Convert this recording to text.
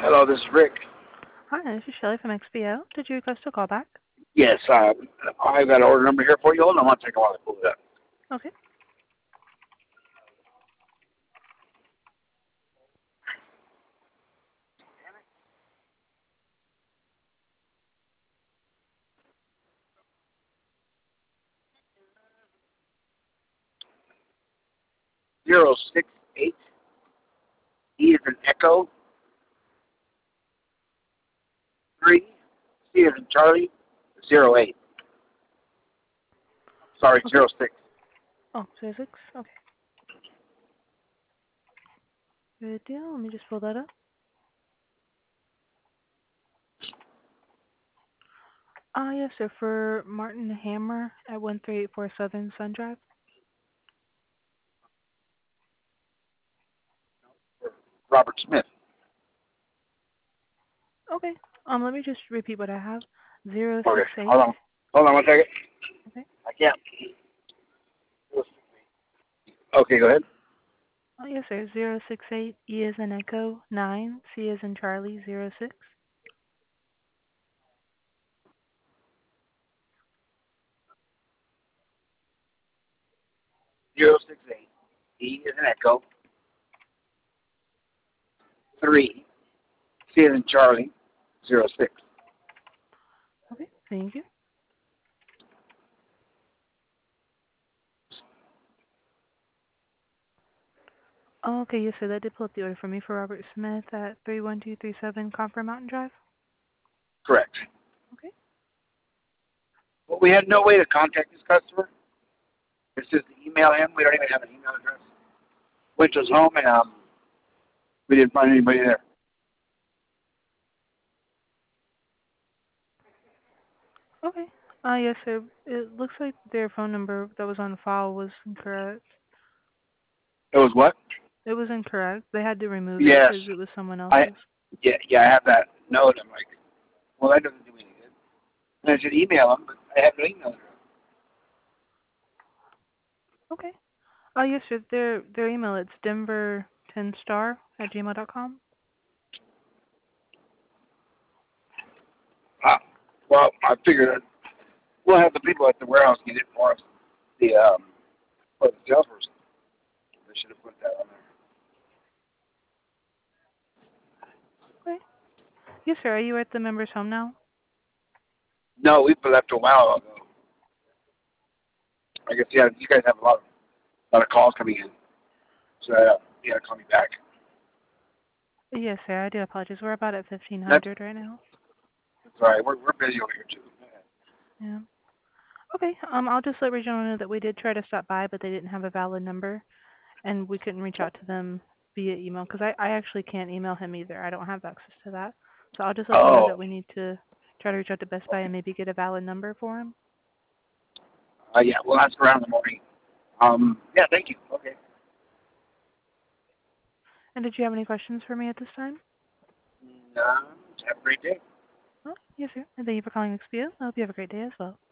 Hello, this is Rick. Hi, this is Shelly from XPO. Did you request a call back? Yes, I've got an order number here for you. Hold on one second while I pull it up. Okay. 068 E is in Echo 3 C is in Charlie 08. Sorry, Okay. 06. Oh, 06? Okay. Good deal. Let me just pull that up. Yes, sir. For Martin Hammer at 13847 Southern Sun Drive. Robert Smith. Okay. Let me just repeat what I have. Okay, 068. hold on. Hold on one second. Okay. I can't. Okay, go ahead. Yes, sir. 068 E is in Echo 9 C is in Charlie 06. 068 E is in Echo 3 C is in Charlie 06. Okay. Thank you. Okay, yes, sir. That did pull up the order for me for Robert Smith at 31237 Copper Mountain Drive. Correct. Okay. But we had no way to contact this customer. It's just to email him. We don't even have an email address. Went to his home and we didn't find anybody there. Okay. Yes, sir. It looks like their phone number that was on file was incorrect. It was what? It was incorrect. They had to remove it Yes. because it was someone I else's. yeah, I have that note. I'm like, well, that doesn't do any good. And I should email him, but I have no email address. Okay. Yes, sir. Their email, it's denver10star@gmail.com. Well, I figured that we'll have the people at the warehouse get it for us. The for the salesperson. They should have put that on there. Okay. Yes, sir. Are you at the member's home now? No, we left a while ago. I guess yeah, you guys have a lot of calls coming in, so you got to call me back. Yes, sir. I do apologize. We're about at That's 1500 right now. that's all right. We're busy over here too. Yeah. Okay. I'll just let Regional know that we did try to stop by, but they didn't have a valid number, and we couldn't reach out to them via email because I actually can't email him either. I don't have access to that. So I'll just let them know Oh, that we need to try to reach out to Best Buy and maybe get a valid number for him. yeah, we'll ask around in the morning. Yeah, thank you. Okay. And did you have any questions for me at this time? Have a great day. Oh, yes, sir. And thank you for calling XPO. I hope you have a great day as well.